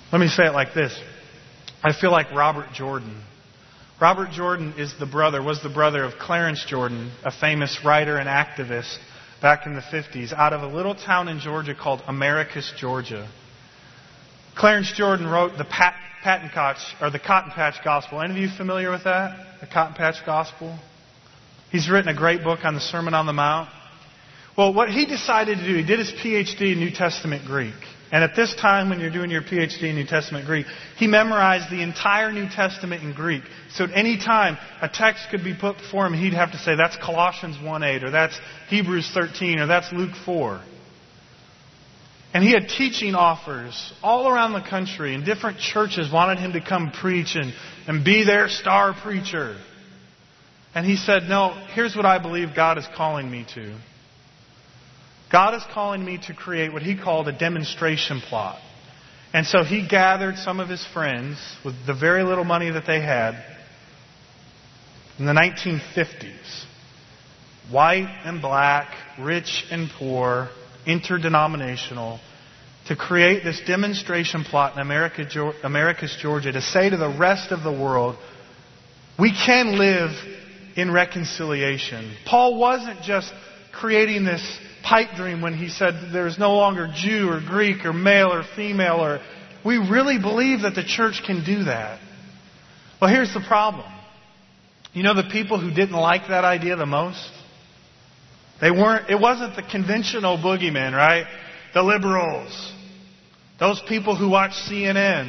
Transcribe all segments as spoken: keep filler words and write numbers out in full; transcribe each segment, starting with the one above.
Let me say it like this. I feel like Robert Jordan. Robert Jordan is the brother, was the brother of Clarence Jordan, a famous writer and activist back in the fifties, out of a little town in Georgia called Americus, Georgia. Clarence Jordan wrote the Pat, Patton Patch, or the Cotton Patch Gospel. Any of you familiar with that? The Cotton Patch Gospel? He's written a great book on the Sermon on the Mount. Well, what he decided to do, he did his P H D in New Testament Greek. And at this time, when you're doing your P H D in New Testament Greek, he memorized the entire New Testament in Greek. So at any time a text could be put before him, he'd have to say, that's Colossians one eight, or that's Hebrews thirteen, or that's Luke four. And he had teaching offers all around the country, and different churches wanted him to come preach and, and be their star preacher. And he said, no, here's what I believe God is calling me to. God is calling me to create what he called a demonstration plot. And so he gathered some of his friends with the very little money that they had in the nineteen fifties. White and black, rich and poor, interdenominational, to create this demonstration plot in America, Americus, Georgia, to say to the rest of the world, we can live in reconciliation. Paul wasn't just creating this pipe dream when he said there's no longer Jew or Greek or male or female, or we really believe that the church can do that. Well, here's the problem. You know the people who didn't like that idea the most? They weren't, it wasn't the conventional boogeymen, right? The liberals. Those people who watch C N N.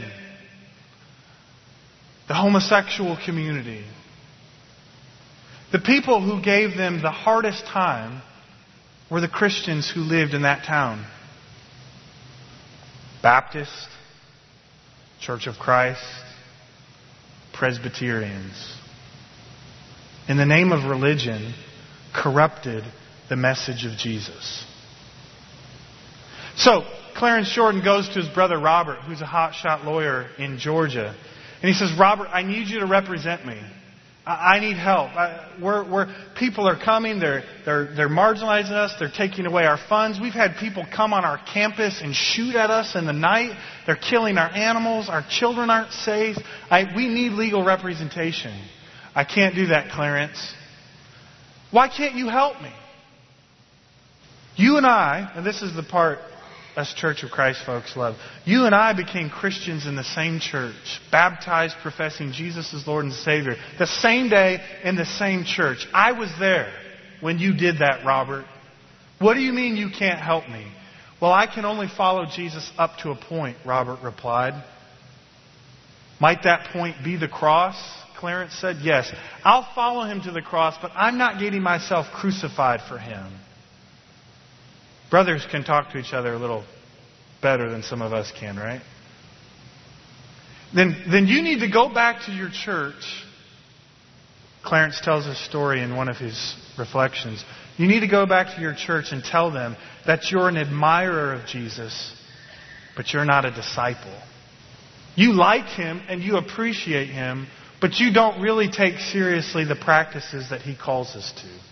The homosexual community. The people who gave them the hardest time were the Christians who lived in that town. Baptist, Church of Christ, Presbyterians. In the name of religion, corrupted the message of Jesus. So, Clarence Jordan goes to his brother Robert, who's a hotshot lawyer in Georgia. And he says, Robert, I need you to represent me. I need help. I, we're, we're, people are coming. They're, they're, they're marginalizing us. They're taking away our funds. We've had people come on our campus and shoot at us in the night. They're killing our animals. Our children aren't safe. I, we need legal representation. I can't do that, Clarence. Why can't you help me? You and I, and this is the part us Church of Christ folks love. You and I became Christians in the same church, baptized, professing Jesus as Lord and Savior, the same day in the same church. I was there when you did that, Robert. What do you mean you can't help me? Well, I can only follow Jesus up to a point, Robert replied. Might that point be the cross? Clarence said, yes. I'll follow him to the cross, but I'm not getting myself crucified for him. Brothers can talk to each other a little better than some of us can, right? Then, then you need to go back to your church. Clarence tells a story in one of his reflections. You need to go back to your church and tell them that you're an admirer of Jesus, but you're not a disciple. You like him and you appreciate him, but you don't really take seriously the practices that he calls us to.